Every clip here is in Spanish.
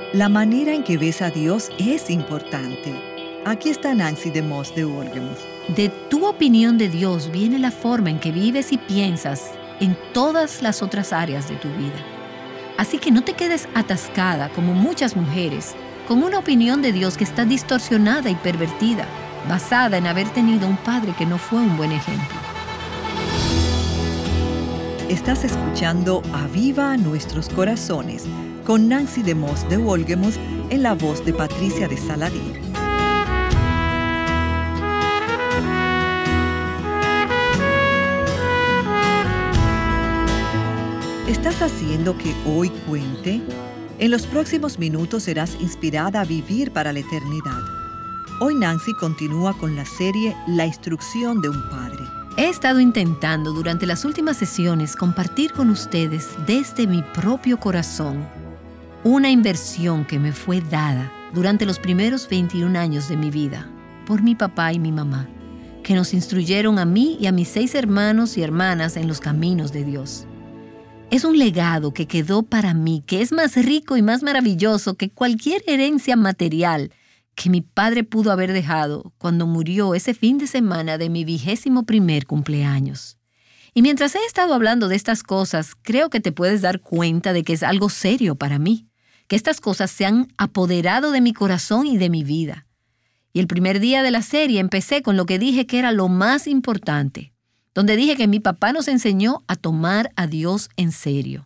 La manera en que ves a Dios es importante. Aquí está Nancy DeMoss de Wolgemuth. De tu opinión de Dios viene la forma en que vives y piensas en todas las otras áreas de tu vida. Así que no te quedes atascada, como muchas mujeres, con una opinión de Dios que está distorsionada y pervertida, basada en haber tenido un padre que no fue un buen ejemplo. Estás escuchando Aviva Nuestros Corazones con Nancy DeMoss de Wolgemuth en la voz de Patricia de Saladín. ¿Estás haciendo que hoy cuente? En los próximos minutos serás inspirada a vivir para la eternidad. Hoy Nancy continúa con la serie La instrucción de un padre. He estado intentando durante las últimas sesiones compartir con ustedes desde mi propio corazón una inversión que me fue dada durante los primeros 21 años de mi vida por mi papá y mi mamá, que nos instruyeron a mí y a mis 6 hermanos y hermanas en los caminos de Dios. Es un legado que quedó para mí, que es más rico y más maravilloso que cualquier herencia material que mi padre pudo haber dejado cuando murió ese fin de semana de mi 21º cumpleaños. Y mientras he estado hablando de estas cosas, creo que te puedes dar cuenta de que es algo serio para mí, que estas cosas se han apoderado de mi corazón y de mi vida. Y el primer día de la serie empecé con lo que dije que era lo más importante, donde dije que mi papá nos enseñó a tomar a Dios en serio.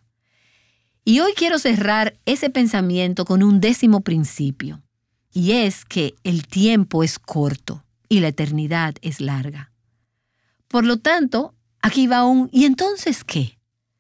Y hoy quiero cerrar ese pensamiento con un 10º principio. Y es que el tiempo es corto y la eternidad es larga. Por lo tanto, aquí va un ¿y entonces qué?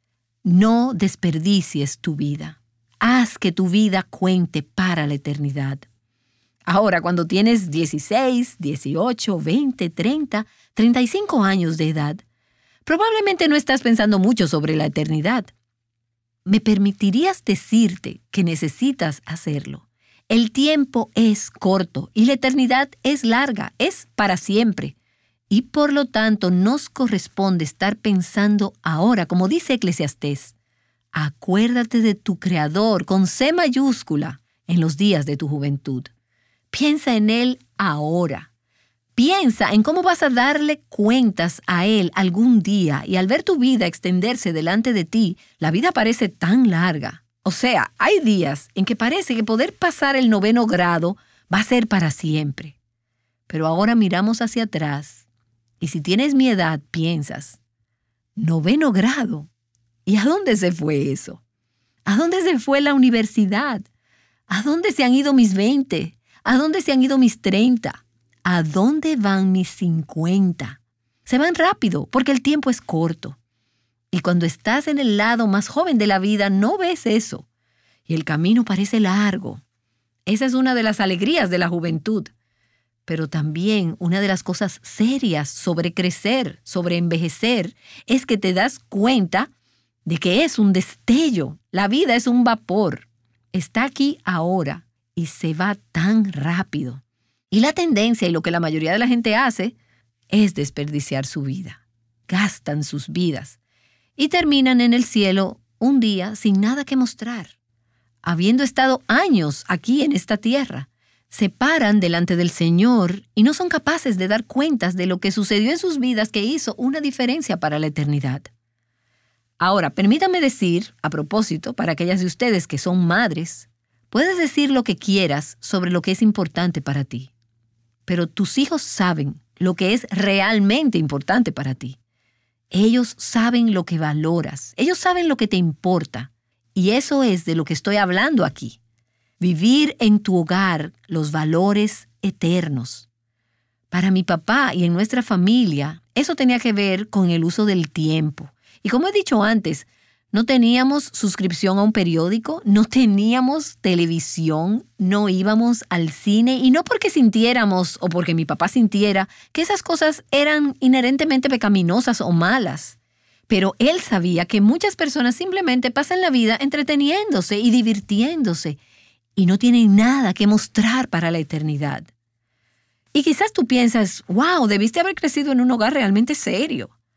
No desperdicies tu vida. Haz que tu vida cuente para la eternidad. Ahora, cuando tienes 16, 18, 20, 30, 35 años de edad, probablemente no estás pensando mucho sobre la eternidad. ¿Me permitirías decirte que necesitas hacerlo? El tiempo es corto y la eternidad es larga, es para siempre. Y por lo tanto nos corresponde estar pensando ahora, como dice Eclesiastés, acuérdate de tu Creador con C mayúscula en los días de tu juventud. Piensa en Él ahora. Piensa en cómo vas a darle cuentas a Él algún día y al ver tu vida extenderse delante de ti, la vida parece tan larga. O sea, hay días en que parece que poder pasar el 9º grado va a ser para siempre. Pero ahora miramos hacia atrás y si tienes mi edad, piensas, ¿9º grado? ¿Y a dónde se fue eso? ¿A dónde se fue la universidad? ¿A dónde se han ido mis 20? ¿A dónde se han ido mis 30? ¿A dónde van mis 50? Se van rápido porque el tiempo es corto. Y cuando estás en el lado más joven de la vida, no ves eso. Y el camino parece largo. Esa es una de las alegrías de la juventud. Pero también una de las cosas serias sobre crecer, sobre envejecer, es que te das cuenta de que es un destello. La vida es un vapor. Está aquí ahora y se va tan rápido. Y la tendencia y lo que la mayoría de la gente hace es desperdiciar su vida. Gastan sus vidas. Y terminan en el cielo un día sin nada que mostrar. Habiendo estado años aquí en esta tierra, se paran delante del Señor y no son capaces de dar cuentas de lo que sucedió en sus vidas que hizo una diferencia para la eternidad. Ahora, permítame decir, a propósito, para aquellas de ustedes que son madres, puedes decir lo que quieras sobre lo que es importante para ti, pero tus hijos saben lo que es realmente importante para ti. Ellos saben lo que valoras, ellos saben lo que te importa, y eso es de lo que estoy hablando aquí. Vivir en tu hogar los valores eternos. Para mi papá y en nuestra familia, eso tenía que ver con el uso del tiempo. Y como he dicho antes, no teníamos suscripción a un periódico, no teníamos televisión, no íbamos al cine y no porque sintiéramos o porque mi papá sintiera que esas cosas eran inherentemente pecaminosas o malas. Pero él sabía que muchas personas simplemente pasan la vida entreteniéndose y divirtiéndose y no tienen nada que mostrar para la eternidad. Y quizás tú piensas, wow, debiste haber crecido en un hogar realmente serio.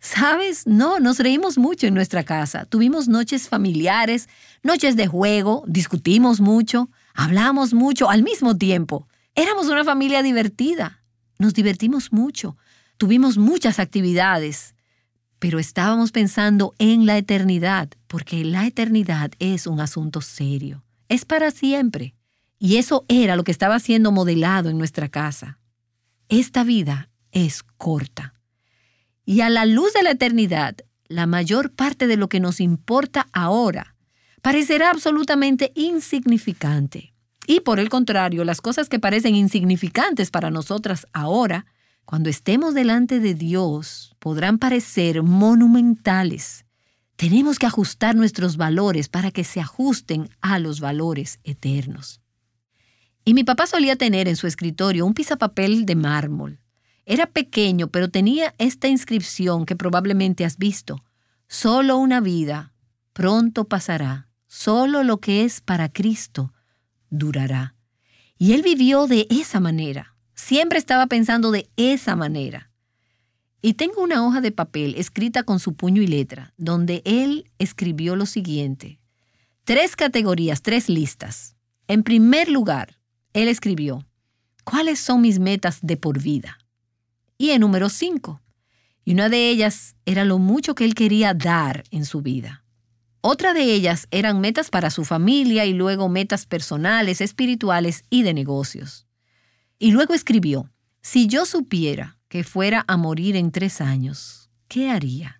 ¿Sabes? No, nos reímos mucho en nuestra casa. Tuvimos noches familiares, noches de juego, discutimos mucho, hablamos mucho al mismo tiempo. Éramos una familia divertida. Nos divertimos mucho. Tuvimos muchas actividades. Pero estábamos pensando en la eternidad, porque la eternidad es un asunto serio. Es para siempre. Y eso era lo que estaba siendo modelado en nuestra casa. Esta vida es corta. Y a la luz de la eternidad, la mayor parte de lo que nos importa ahora parecerá absolutamente insignificante. Y por el contrario, las cosas que parecen insignificantes para nosotras ahora, cuando estemos delante de Dios, podrán parecer monumentales. Tenemos que ajustar nuestros valores para que se ajusten a los valores eternos. Y mi papá solía tener en su escritorio un pisapapel de mármol. Era pequeño, pero tenía esta inscripción que probablemente has visto. Solo una vida, pronto pasará. Solo lo que es para Cristo durará. Y él vivió de esa manera. Siempre estaba pensando de esa manera. Y tengo una hoja de papel escrita con su puño y letra, donde él escribió lo siguiente. 3 categorías, 3 listas. En primer lugar, él escribió, ¿cuáles son mis metas de por vida? Y en número 5. Y una de ellas era lo mucho que él quería dar en su vida. Otra de ellas eran metas para su familia y luego metas personales, espirituales y de negocios. Y luego escribió, si yo supiera que fuera a morir en 3 años, ¿qué haría?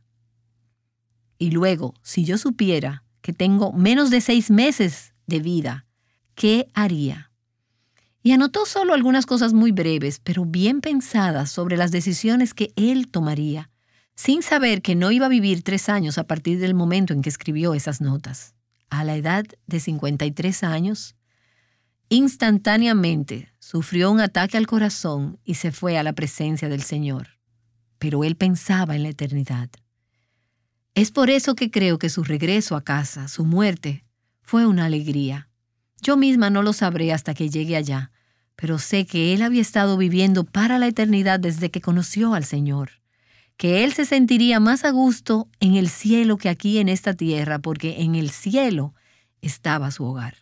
Y luego, si yo supiera que tengo menos de 6 meses de vida, ¿qué haría? Y anotó solo algunas cosas muy breves, pero bien pensadas sobre las decisiones que él tomaría, sin saber que no iba a vivir 3 años a partir del momento en que escribió esas notas. A la edad de 53 años, instantáneamente sufrió un ataque al corazón y se fue a la presencia del Señor. Pero él pensaba en la eternidad. Es por eso que creo que su regreso a casa, su muerte, fue una alegría. Yo misma no lo sabré hasta que llegue allá, pero sé que él había estado viviendo para la eternidad desde que conoció al Señor, que él se sentiría más a gusto en el cielo que aquí en esta tierra, porque en el cielo estaba su hogar.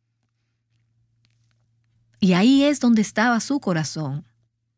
Y ahí es donde estaba su corazón.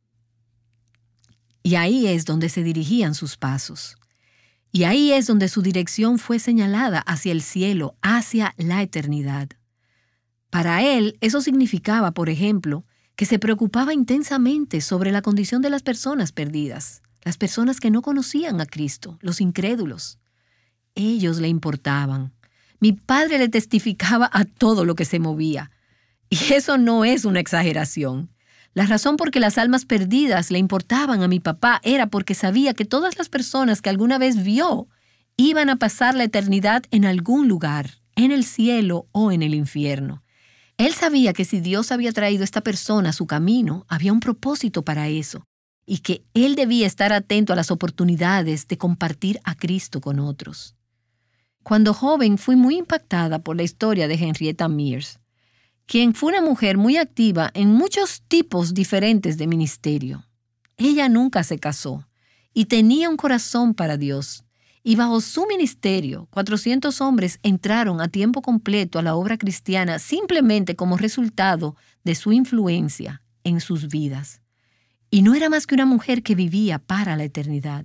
Y ahí es donde se dirigían sus pasos. Y ahí es donde su dirección fue señalada hacia el cielo, hacia la eternidad. Para él, eso significaba, por ejemplo, que se preocupaba intensamente sobre la condición de las personas perdidas, las personas que no conocían a Cristo, los incrédulos. Ellos le importaban. Mi padre le testificaba a todo lo que se movía. Y eso no es una exageración. La razón por que las almas perdidas le importaban a mi papá era porque sabía que todas las personas que alguna vez vio iban a pasar la eternidad en algún lugar, en el cielo o en el infierno. Él sabía que si Dios había traído a esta persona a su camino, había un propósito para eso, y que él debía estar atento a las oportunidades de compartir a Cristo con otros. Cuando joven fui muy impactada por la historia de Henrietta Mears, quien fue una mujer muy activa en muchos tipos diferentes de ministerio. Ella nunca se casó y tenía un corazón para Dios. Y bajo su ministerio, 400 hombres entraron a tiempo completo a la obra cristiana simplemente como resultado de su influencia en sus vidas. Y no era más que una mujer que vivía para la eternidad.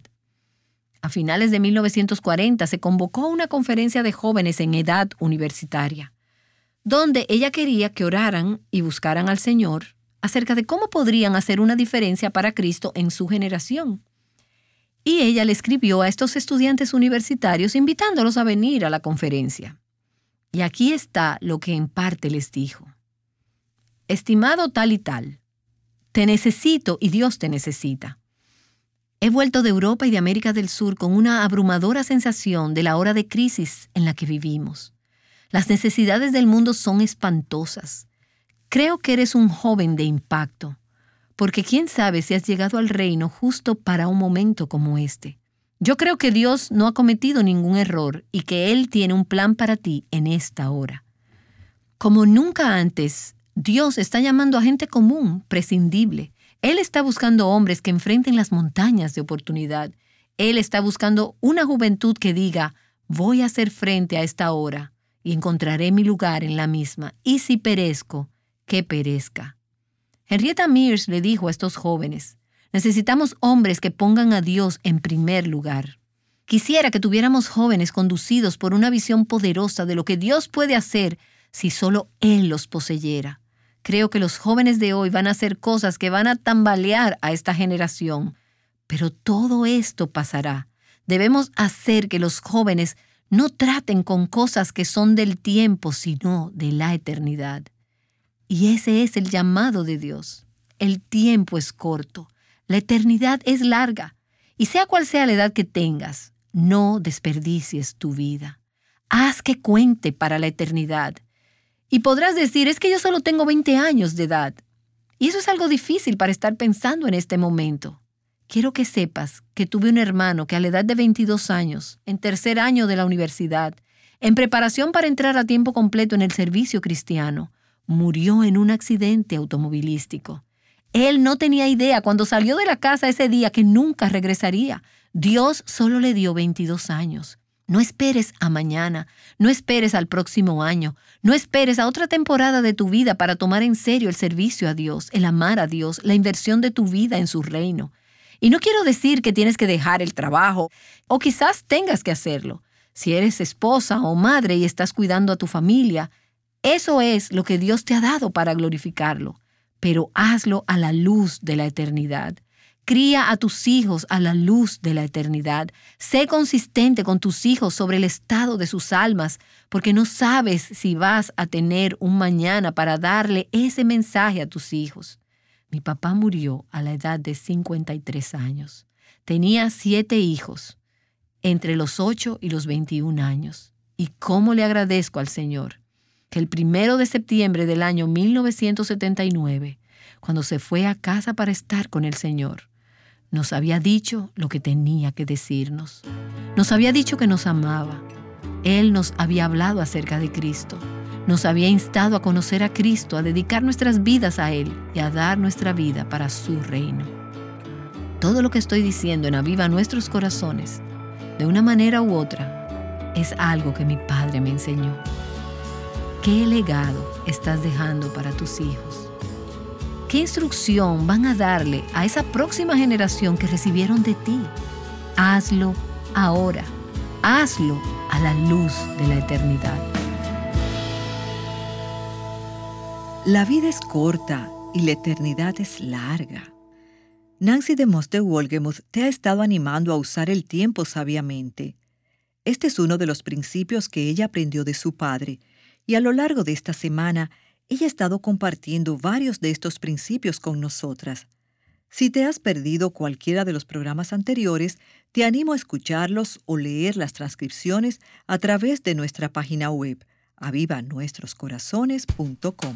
A finales de 1940 se convocó una conferencia de jóvenes en edad universitaria, donde ella quería que oraran y buscaran al Señor acerca de cómo podrían hacer una diferencia para Cristo en su generación. Y ella le escribió a estos estudiantes universitarios invitándolos a venir a la conferencia. Y aquí está lo que en parte les dijo. Estimado tal y tal, te necesito y Dios te necesita. He vuelto de Europa y de América del Sur con una abrumadora sensación de la hora de crisis en la que vivimos. Las necesidades del mundo son espantosas. Creo que eres un joven de impacto. Porque quién sabe si has llegado al reino justo para un momento como este. Yo creo que Dios no ha cometido ningún error y que Él tiene un plan para ti en esta hora. Como nunca antes, Dios está llamando a gente común, prescindible. Él está buscando hombres que enfrenten las montañas de oportunidad Él está buscando una juventud que diga, voy a hacer frente a esta hora y encontraré mi lugar en la misma. Y si perezco, que perezca. Henrietta Mears le dijo a estos jóvenes, necesitamos hombres que pongan a Dios en primer lugar. Quisiera que tuviéramos jóvenes conducidos por una visión poderosa de lo que Dios puede hacer si solo Él los poseyera. Creo que los jóvenes de hoy van a hacer cosas que van a tambalear a esta generación. Pero todo esto pasará. Debemos hacer que los jóvenes no traten con cosas que son del tiempo, sino de la eternidad. Y ese es el llamado de Dios. El tiempo es corto, la eternidad es larga. Y sea cual sea la edad que tengas, no desperdicies tu vida. Haz que cuente para la eternidad. Y podrás decir, es que yo solo tengo 20 años de edad. Y eso es algo difícil para estar pensando en este momento. Quiero que sepas que tuve un hermano que a la edad de 22 años, en tercer año de la universidad, en preparación para entrar a tiempo completo en el servicio cristiano, murió en un accidente automovilístico. Él no tenía idea cuando salió de la casa ese día que nunca regresaría. Dios solo le dio 22 años. No esperes a mañana, no esperes al próximo año, no esperes a otra temporada de tu vida para tomar en serio el servicio a Dios, el amar a Dios, la inversión de tu vida en su reino. Y no quiero decir que tienes que dejar el trabajo, o quizás tengas que hacerlo. Si eres esposa o madre y estás cuidando a tu familia, eso es lo que Dios te ha dado para glorificarlo. Pero hazlo a la luz de la eternidad. Cría a tus hijos a la luz de la eternidad. Sé consistente con tus hijos sobre el estado de sus almas, porque no sabes si vas a tener un mañana para darle ese mensaje a tus hijos. Mi papá murió a la edad de 53 años. Tenía 7 hijos, entre los 8 y los 21 años. Y cómo le agradezco al Señor que el 1 de septiembre del año 1979, cuando se fue a casa para estar con el Señor, nos había dicho lo que tenía que decirnos. Nos había dicho que nos amaba. Él nos había hablado acerca de Cristo. Nos había instado a conocer a Cristo, a dedicar nuestras vidas a Él y a dar nuestra vida para su reino. Todo lo que estoy diciendo en Aviva Nuestros Corazones, de una manera u otra, es algo que mi Padre me enseñó. ¿Qué legado estás dejando para tus hijos? ¿Qué instrucción van a darle a esa próxima generación que recibieron de ti? Hazlo ahora. Hazlo a la luz de la eternidad. La vida es corta y la eternidad es larga. Nancy DeMoss de Wolgemuth te ha estado animando a usar el tiempo sabiamente. Este es uno de los principios que ella aprendió de su padre, y a lo largo de esta semana, ella ha estado compartiendo varios de estos principios con nosotras. Si te has perdido cualquiera de los programas anteriores, te animo a escucharlos o leer las transcripciones a través de nuestra página web, avivanuestroscorazones.com.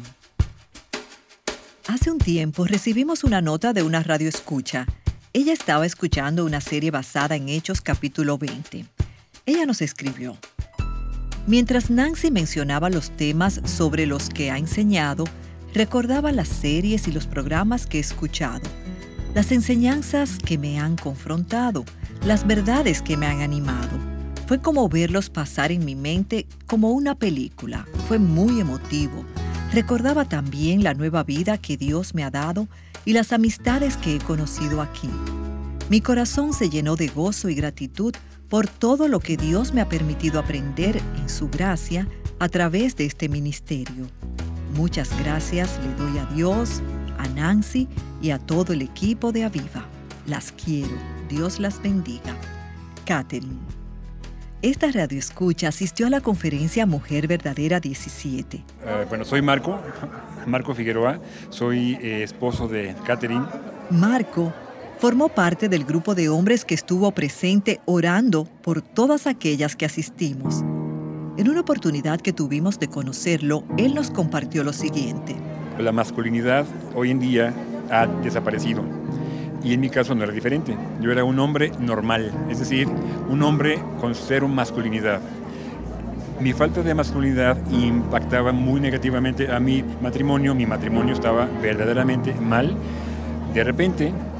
Hace un tiempo recibimos una nota de una radioescucha. Ella estaba escuchando una serie basada en Hechos capítulo 20. Ella nos escribió: mientras Nancy mencionaba los temas sobre los que ha enseñado, recordaba las series y los programas que he escuchado, las enseñanzas que me han confrontado, las verdades que me han animado. Fue como verlos pasar en mi mente como una película. Fue muy emotivo. Recordaba también la nueva vida que Dios me ha dado y las amistades que he conocido aquí. Mi corazón se llenó de gozo y gratitud por todo lo que Dios me ha permitido aprender en su gracia a través de este ministerio. Muchas gracias le doy a Dios, a Nancy y a todo el equipo de Aviva. Las quiero. Dios las bendiga. Catherine. Esta radioescucha asistió a la conferencia Mujer Verdadera 17. Soy Marco Figueroa, soy esposo de Catherine. Marco formó parte del grupo de hombres que estuvo presente orando por todas aquellas que asistimos. En una oportunidad que tuvimos de conocerlo, él nos compartió lo siguiente. La masculinidad hoy en día ha desaparecido. Y en mi caso no era diferente. Yo era un hombre normal, es decir, un hombre con cero masculinidad. Mi falta de masculinidad impactaba muy negativamente a mi matrimonio. Mi matrimonio estaba verdaderamente mal. De repente,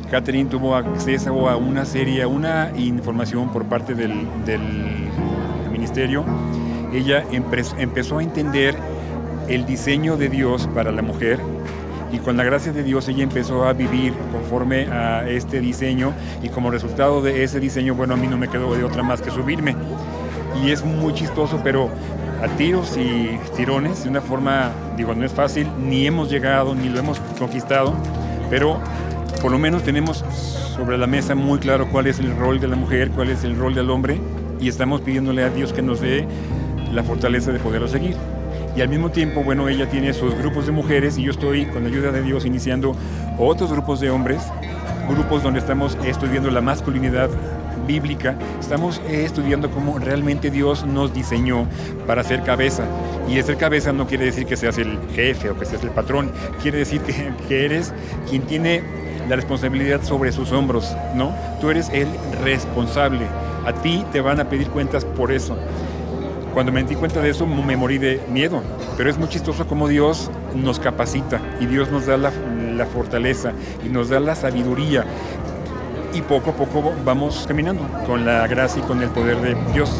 Catherine tuvo acceso a una información por parte del ministerio. Ella empezó a entender el diseño de Dios para la mujer, y con la gracia de Dios ella empezó a vivir conforme a este diseño, y como resultado de ese diseño, bueno, a mí no me quedó de otra más que subirme. Y es muy chistoso, pero a tiros y tirones, de una forma, no es fácil, ni hemos llegado, ni lo hemos conquistado, pero por lo menos tenemos sobre la mesa muy claro cuál es el rol de la mujer, cuál es el rol del hombre, y estamos pidiéndole a Dios que nos dé la fortaleza de poderlo seguir. Y al mismo tiempo, bueno, ella tiene sus grupos de mujeres, y yo estoy, con la ayuda de Dios, iniciando otros grupos de hombres, grupos donde estamos estudiando la masculinidad bíblica. Estamos estudiando cómo realmente Dios nos diseñó para ser cabeza. Y ser cabeza no quiere decir que seas el jefe o que seas el patrón. Quiere decir que eres quien tiene la responsabilidad sobre sus hombros, ¿no? Tú eres el responsable. A ti te van a pedir cuentas por eso. Cuando me di cuenta de eso, me morí de miedo. Pero es muy chistoso cómo Dios nos capacita y Dios nos da la fortaleza y nos da la sabiduría. Y poco a poco vamos caminando con la gracia y con el poder de Dios.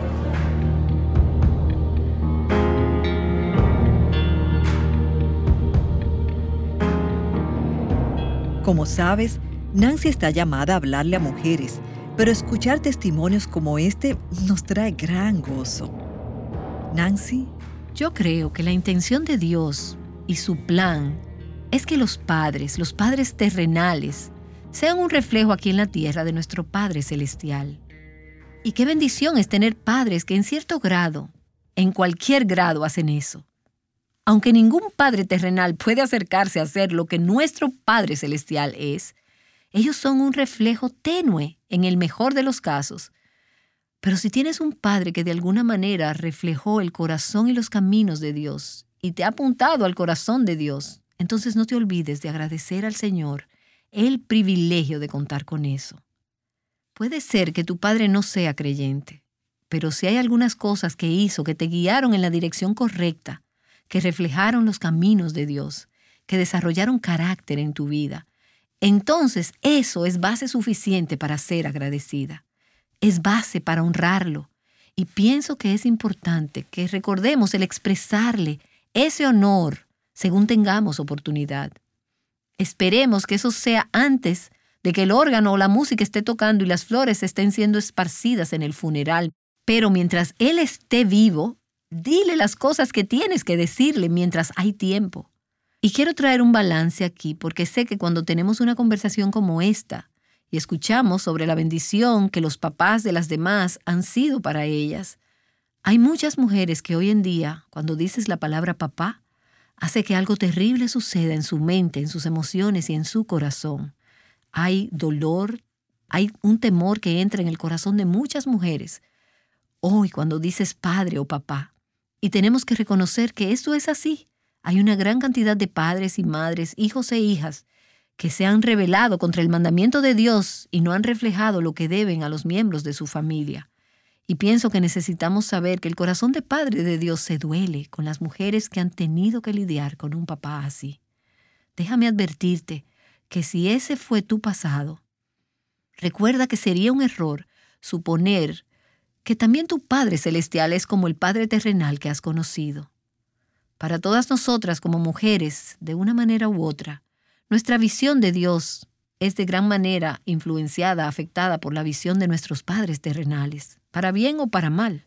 Como sabes, Nancy está llamada a hablarle a mujeres, pero escuchar testimonios como este nos trae gran gozo. Nancy, yo creo que la intención de Dios y su plan es que los padres terrenales, sean un reflejo aquí en la tierra de nuestro Padre Celestial. Y qué bendición es tener padres que en cierto grado, en cualquier grado, hacen eso. Aunque ningún padre terrenal puede acercarse a ser lo que nuestro Padre Celestial es, ellos son un reflejo tenue en el mejor de los casos. Pero si tienes un padre que de alguna manera reflejó el corazón y los caminos de Dios y te ha apuntado al corazón de Dios, entonces no te olvides de agradecer al Señor el privilegio de contar con eso. Puede ser que tu padre no sea creyente, pero si hay algunas cosas que hizo que te guiaron en la dirección correcta, que reflejaron los caminos de Dios, que desarrollaron carácter en tu vida, entonces eso es base suficiente para ser agradecida. Es base para honrarlo. Y pienso que es importante que recordemos el expresarle ese honor según tengamos oportunidad. Esperemos que eso sea antes de que el órgano o la música esté tocando y las flores estén siendo esparcidas en el funeral. Pero mientras Él esté vivo, dile las cosas que tienes que decirle mientras hay tiempo. Y quiero traer un balance aquí porque sé que cuando tenemos una conversación como esta y escuchamos sobre la bendición que los papás de las demás han sido para ellas, hay muchas mujeres que hoy en día, cuando dices la palabra papá, hace que algo terrible suceda en su mente, en sus emociones y en su corazón. Hay dolor, hay un temor que entra en el corazón de muchas mujeres hoy cuando dices padre o papá. Y tenemos que reconocer que esto es así. Hay una gran cantidad de padres y madres, hijos e hijas, que se han rebelado contra el mandamiento de Dios y no han reflejado lo que deben a los miembros de su familia. Y pienso que necesitamos saber que el corazón de Padre de Dios se duele con las mujeres que han tenido que lidiar con un papá así. Déjame advertirte que si ese fue tu pasado, recuerda que sería un error suponer que también tu Padre Celestial es como el Padre terrenal que has conocido. Para todas nosotras como mujeres, de una manera u otra, nuestra visión de Dios es de gran manera influenciada, afectada por la visión de nuestros padres terrenales, para bien o para mal.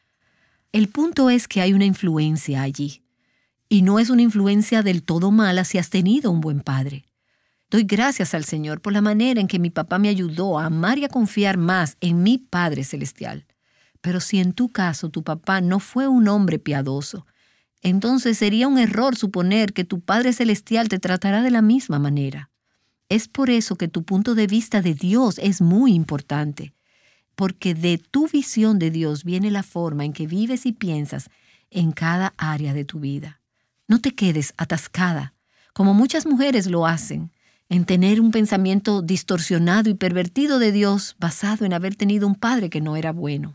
El punto es que hay una influencia allí, y no es una influencia del todo mala si has tenido un buen padre. Doy gracias al Señor por la manera en que mi papá me ayudó a amar y a confiar más en mi Padre Celestial. Pero si en tu caso tu papá no fue un hombre piadoso, entonces sería un error suponer que tu Padre Celestial te tratará de la misma manera. Es por eso que tu punto de vista de Dios es muy importante, porque de tu visión de Dios viene la forma en que vives y piensas en cada área de tu vida. No te quedes atascada, como muchas mujeres lo hacen, en tener un pensamiento distorsionado y pervertido de Dios basado en haber tenido un padre que no era bueno.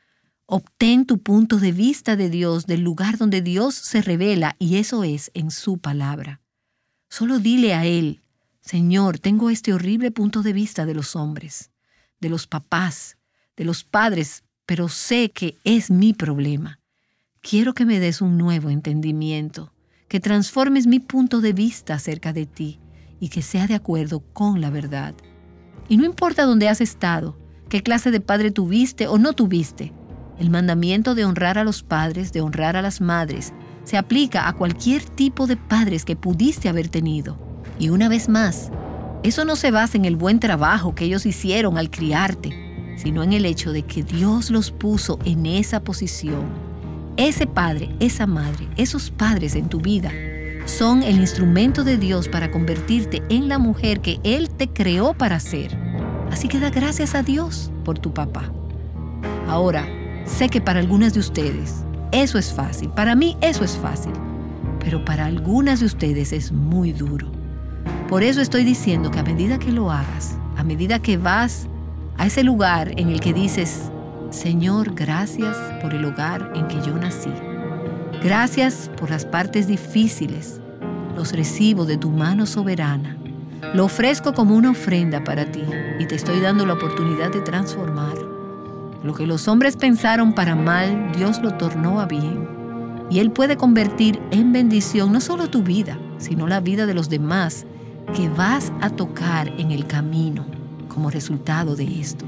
Obtén tu punto de vista de Dios del lugar donde Dios se revela, y eso es en su palabra. Solo dile a Él, Señor, tengo este horrible punto de vista de los hombres, de los papás, de los padres, pero sé que es mi problema. Quiero que me des un nuevo entendimiento, que transformes mi punto de vista acerca de ti y que sea de acuerdo con la verdad. Y no importa dónde has estado, qué clase de padre tuviste o no tuviste, el mandamiento de honrar a los padres, de honrar a las madres, se aplica a cualquier tipo de padres que pudiste haber tenido. Y una vez más, eso no se basa en el buen trabajo que ellos hicieron al criarte, sino en el hecho de que Dios los puso en esa posición. Ese padre, esa madre, esos padres en tu vida son el instrumento de Dios para convertirte en la mujer que Él te creó para ser. Así que da gracias a Dios por tu papá. Ahora, sé que para algunas de ustedes eso es fácil. Para mí eso es fácil. Pero para algunas de ustedes es muy duro. Por eso estoy diciendo que a medida que lo hagas, a medida que vas a ese lugar en el que dices, Señor, gracias por el hogar en que yo nací. Gracias por las partes difíciles. Los recibo de tu mano soberana. Lo ofrezco como una ofrenda para ti y te estoy dando la oportunidad de transformar. Lo que los hombres pensaron para mal, Dios lo tornó a bien. Y Él puede convertir en bendición no solo tu vida, sino la vida de los demás que vas a tocar en el camino como resultado de esto.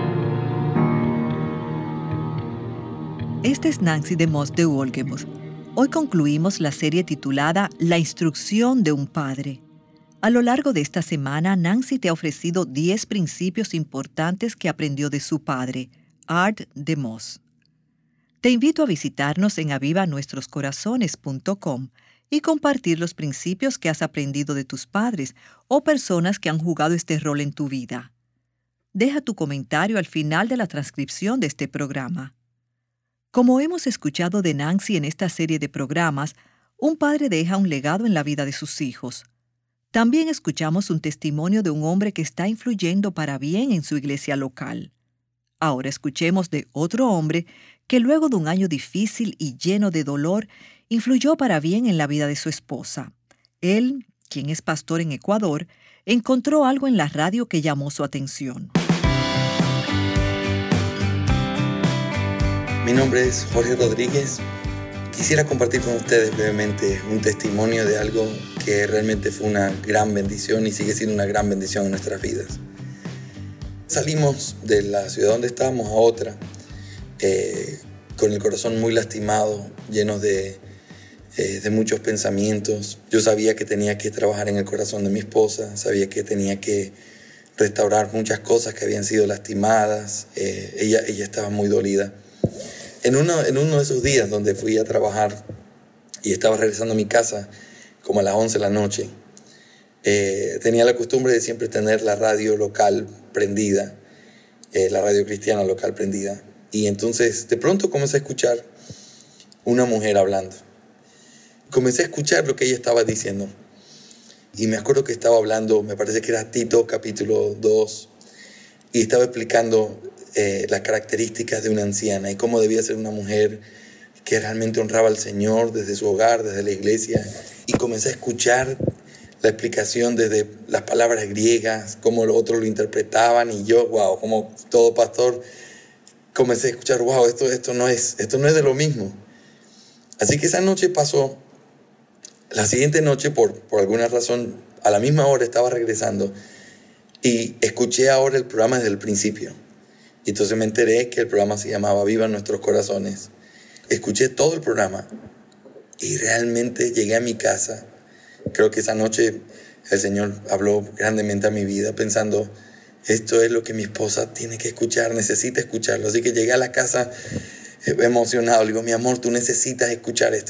Esta es Nancy DeMoss de Wolgemuth. Hoy concluimos la serie titulada La instrucción de un padre. A lo largo de esta semana, Nancy te ha ofrecido 10 principios importantes que aprendió de su padre, Art DeMoss. Te invito a visitarnos en avivanuestroscorazones.com y compartir los principios que has aprendido de tus padres o personas que han jugado este rol en tu vida. Deja tu comentario al final de la transcripción de este programa. Como hemos escuchado de Nancy en esta serie de programas, un padre deja un legado en la vida de sus hijos. También escuchamos un testimonio de un hombre que está influyendo para bien en su iglesia local. Ahora escuchemos de otro hombre que luego de un año difícil y lleno de dolor, influyó para bien en la vida de su esposa. Él, quien es pastor en Ecuador, encontró algo en la radio que llamó su atención. Mi nombre es Jorge Rodríguez. Quisiera compartir con ustedes brevemente un testimonio de algo que realmente fue una gran bendición y sigue siendo una gran bendición en nuestras vidas. Salimos de la ciudad donde estábamos a otra, con el corazón muy lastimado, llenos de muchos pensamientos. Yo sabía que tenía que trabajar en el corazón de mi esposa, sabía que tenía que restaurar muchas cosas que habían sido lastimadas. Ella estaba muy dolida. En uno de esos días donde fui a trabajar y estaba regresando a mi casa como a las 11 de la noche, tenía la costumbre de siempre tener la radio local prendida, la radio cristiana local prendida. Y entonces de pronto comencé a escuchar una mujer hablando. Comencé a escuchar lo que ella estaba diciendo. Y me acuerdo que estaba hablando, me parece que era Tito capítulo 2, y estaba explicando las características de una anciana y cómo debía ser una mujer que realmente honraba al Señor desde su hogar, desde la iglesia. Y comencé a escuchar la explicación desde las palabras griegas, cómo los otros lo interpretaban, y yo, wow, como todo pastor, comencé a escuchar, wow, esto no es de lo mismo. Así que esa noche pasó. La siguiente noche, por alguna razón, a la misma hora estaba regresando y escuché ahora el programa desde el principio. Y entonces me enteré que el programa se llamaba Viva Nuestros Corazones. Escuché todo el programa y realmente llegué a mi casa. Creo que esa noche el Señor habló grandemente a mi vida pensando, esto es lo que mi esposa tiene que escuchar, necesita escucharlo. Así que llegué a la casa emocionado. Le digo, mi amor, tú necesitas escuchar esto.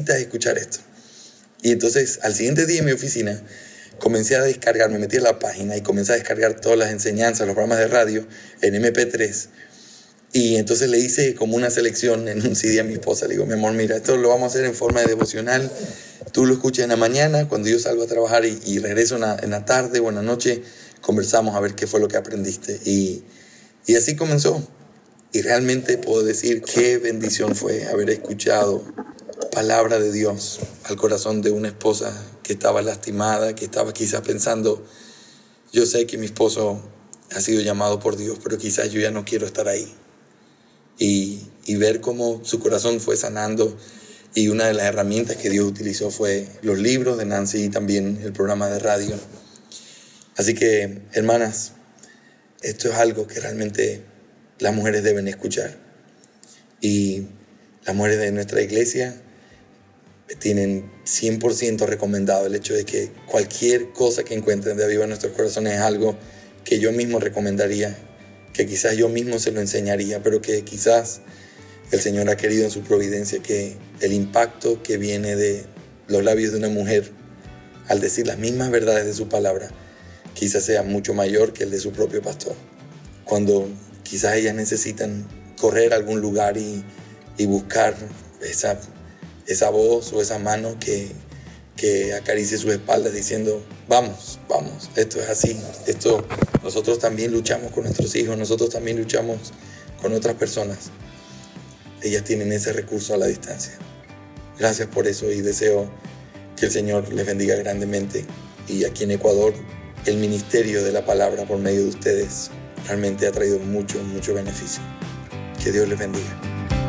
Y entonces al siguiente día en mi oficina comencé a descargar, me metí a la página y comencé a descargar todas las enseñanzas, los programas de radio en MP3. Y entonces le hice como una selección en un CD a mi esposa. Le digo, mi amor, mira, esto lo vamos a hacer en forma de devocional. Tú lo escuchas en la mañana, cuando yo salgo a trabajar y regreso en la tarde o en la noche, conversamos a ver qué fue lo que aprendiste. Y así comenzó. Y realmente puedo decir qué bendición fue haber escuchado palabra de Dios al corazón de una esposa que estaba lastimada, que estaba quizás pensando, yo sé que mi esposo ha sido llamado por Dios, pero quizás yo ya no quiero estar ahí. Y ver cómo su corazón fue sanando. Y una de las herramientas que Dios utilizó fue los libros de Nancy y también el programa de radio. Así que, hermanas, esto es algo que realmente las mujeres deben escuchar. Y las mujeres de nuestra iglesia tienen 100% recomendado el hecho de que cualquier cosa que encuentren de Aviva Nuestros Corazones es algo que yo mismo recomendaría, que quizás yo mismo se lo enseñaría, pero que quizás el Señor ha querido en su providencia que el impacto que viene de los labios de una mujer al decir las mismas verdades de su palabra quizás sea mucho mayor que el de su propio pastor. Cuando quizás ellas necesitan correr a algún lugar y buscar esa voz o esa mano que acaricie sus espaldas diciendo, vamos, esto es así, nosotros también luchamos con nuestros hijos, nosotros también luchamos con otras personas. Ellas tienen ese recurso a la distancia. Gracias por eso y deseo que el Señor les bendiga grandemente. Y aquí en Ecuador, el ministerio de la palabra por medio de ustedes realmente ha traído mucho beneficio. Que Dios les bendiga.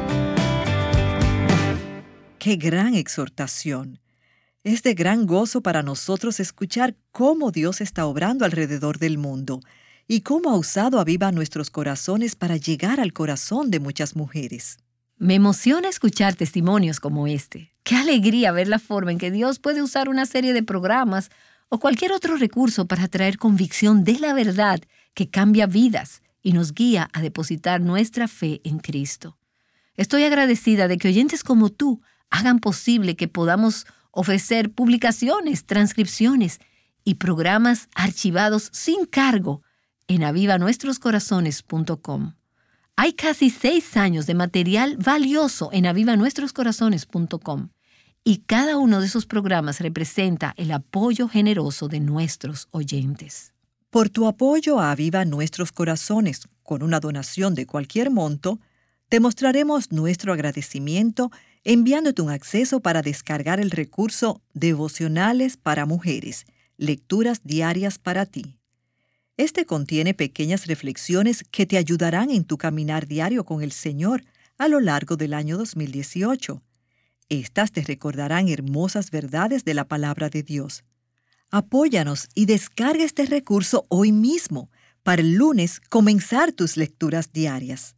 ¡Qué gran exhortación! Es de gran gozo para nosotros escuchar cómo Dios está obrando alrededor del mundo y cómo ha usado Aviva Nuestros Corazones para llegar al corazón de muchas mujeres. Me emociona escuchar testimonios como este. Qué alegría ver la forma en que Dios puede usar una serie de programas o cualquier otro recurso para traer convicción de la verdad que cambia vidas y nos guía a depositar nuestra fe en Cristo. Estoy agradecida de que oyentes como tú hagan posible que podamos ofrecer publicaciones, transcripciones y programas archivados sin cargo en avivanuestroscorazones.com. Hay casi 6 años de material valioso en avivanuestroscorazones.com y cada uno de esos programas representa el apoyo generoso de nuestros oyentes. Por tu apoyo a Aviva Nuestros Corazones, con una donación de cualquier monto, te mostraremos nuestro agradecimiento enviándote un acceso para descargar el recurso Devocionales para Mujeres, Lecturas Diarias para ti. Este contiene pequeñas reflexiones que te ayudarán en tu caminar diario con el Señor a lo largo del año 2018. Estas te recordarán hermosas verdades de la palabra de Dios. Apóyanos y descarga este recurso hoy mismo para el lunes comenzar tus lecturas diarias.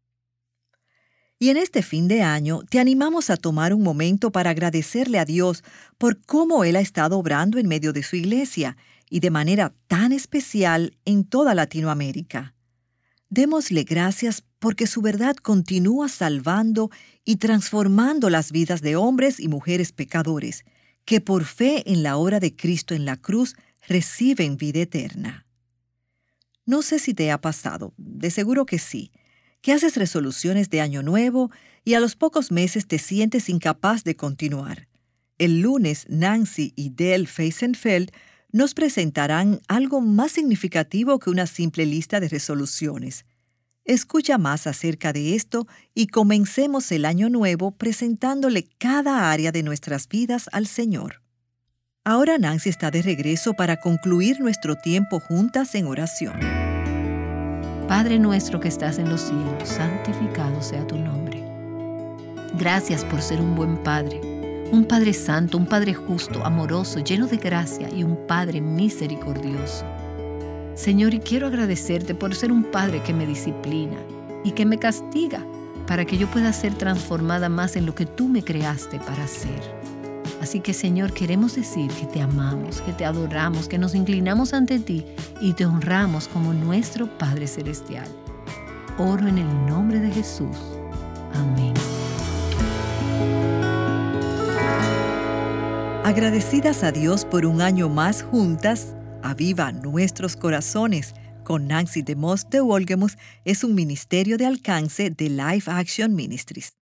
Y en este fin de año te animamos a tomar un momento para agradecerle a Dios por cómo Él ha estado obrando en medio de su iglesia y de manera tan especial en toda Latinoamérica. Démosle gracias porque su verdad continúa salvando y transformando las vidas de hombres y mujeres pecadores que por fe en la obra de Cristo en la cruz reciben vida eterna. No sé si te ha pasado, de seguro que sí, que haces resoluciones de año nuevo y a los pocos meses te sientes incapaz de continuar. El lunes, Nancy y Dale Feisenfeld nos presentarán algo más significativo que una simple lista de resoluciones. Escucha más acerca de esto y comencemos el año nuevo presentándole cada área de nuestras vidas al Señor. Ahora Nancy está de regreso para concluir nuestro tiempo juntas en oración. Padre nuestro que estás en los cielos, santificado sea tu nombre. Gracias por ser un buen Padre, un Padre santo, un Padre justo, amoroso, lleno de gracia y un Padre misericordioso. Señor, y quiero agradecerte por ser un Padre que me disciplina y que me castiga para que yo pueda ser transformada más en lo que tú me creaste para ser. Así que, Señor, queremos decir que te amamos, que te adoramos, que nos inclinamos ante ti y te honramos como nuestro Padre Celestial. Oro en el nombre de Jesús. Amén. Agradecidas a Dios por un año más juntas, Aviva Nuestros Corazones con Nancy DeMoss de Wolgemuth es un ministerio de alcance de Life Action Ministries.